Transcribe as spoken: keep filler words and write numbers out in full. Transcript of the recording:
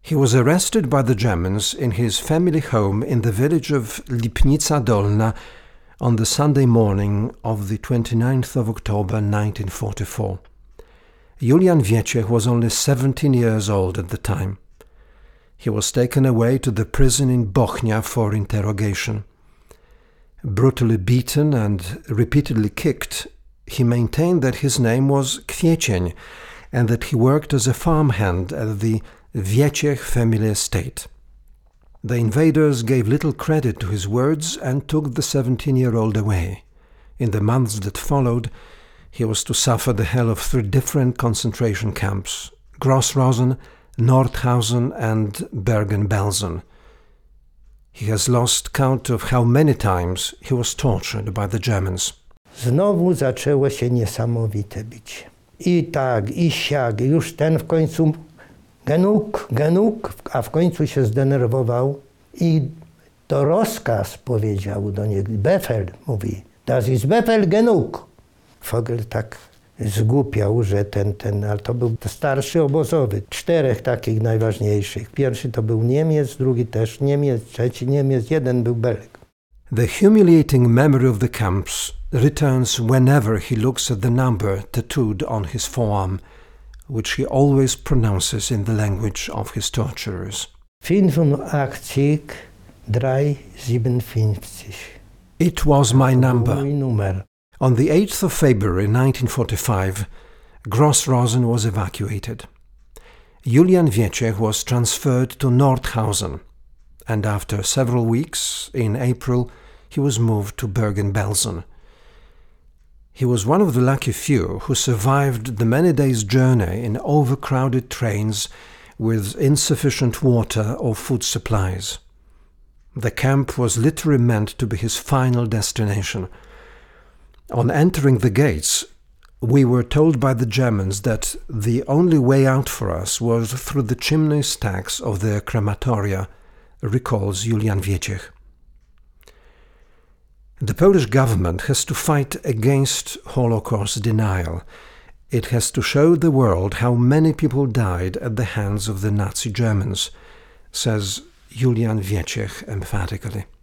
He was arrested by the Germans in his family home in the village of Lipnica Dolna on the Sunday morning of the twenty-ninth of October nineteen forty-four. Julian Wieczech was only seventeen years old at the time. He was taken away to the prison in Bochnia for interrogation. Brutally beaten and repeatedly kicked, he maintained that his name was Kwiecień and that he worked as a farmhand at the Wieczech family estate. The invaders gave little credit to his words and took the seventeen-year-old away. In the months that followed, he was to suffer the hell of three different concentration camps: Grossrosen, Nordhausen and Bergen-Belsen. He has lost count of how many times he was tortured by the Germans. Znowu zaczęło się niesamowite bicie. I tak, i siak, już ten w końcu genuk, genuk, a w końcu się zdenerwował i to rozkaz powiedział do niego. Befehl mówi, das ist Befehl genug. Vogel tak zgłupiał, że ten, ten, ale to był starszy obozowy, czterech takich najważniejszych. Pierwszy to był Niemiec, drugi też Niemiec, trzeci Niemiec, jeden był Belg. The humiliating memory of the camps returns whenever he looks at the number tattooed on his forearm, which he always pronounces in the language of his torturers. fünfundachtzig, dreihundertsiebenundfünfzig. It was my number. Mój numer. On the eighth of February nineteen forty-five, Grossrosen was evacuated. Julian Wieczech was transferred to Nordhausen, and after several weeks, in April, he was moved to Bergen-Belsen. He was one of the lucky few who survived the many days' journey in overcrowded trains with insufficient water or food supplies. The camp was literally meant to be his final destination. On entering the gates, we were told by the Germans that the only way out for us was through the chimney stacks of their crematoria, recalls Julian Wieczech. The Polish government has to fight against Holocaust denial. It has to show the world how many people died at the hands of the Nazi Germans, says Julian Wieczech emphatically.